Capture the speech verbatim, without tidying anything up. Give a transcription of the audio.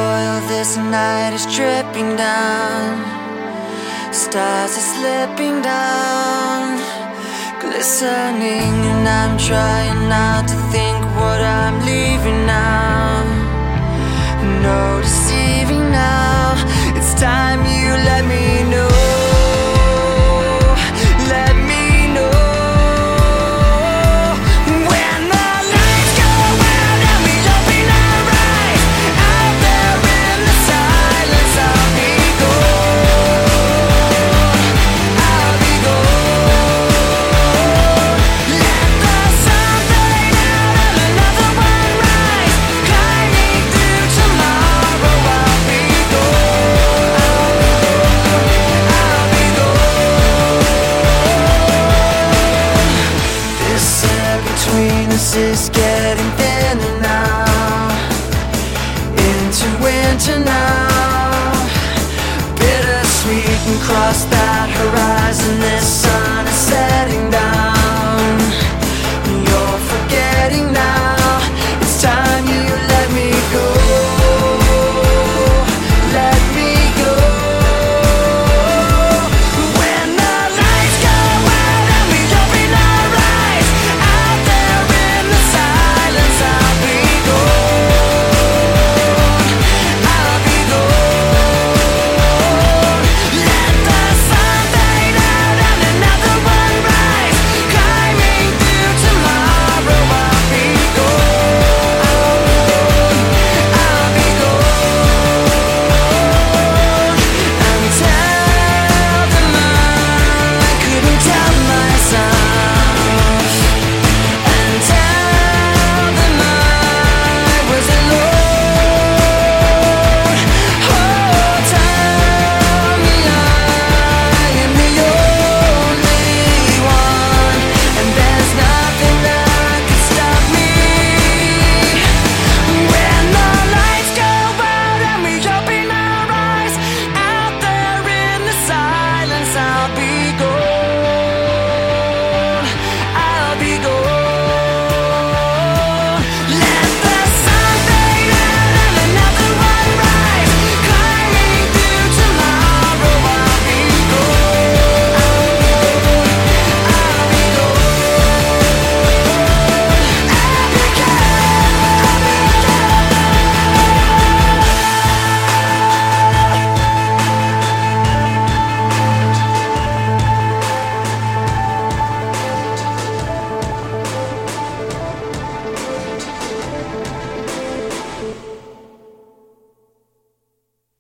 oil, this night is dripping down. Stars are slipping down, glistening, and I'm trying not to think what I'm leaving now. No deceiving now, it's time you let me know. Let me know. When the lights go out and we open our eyes, out there in the silence, I'll be gone. I'll be gone. Let the sun fade out and another one rise, climbing through tomorrow. I'll be gone. I'll be gone. This air between us is getting thinner now, into winter now.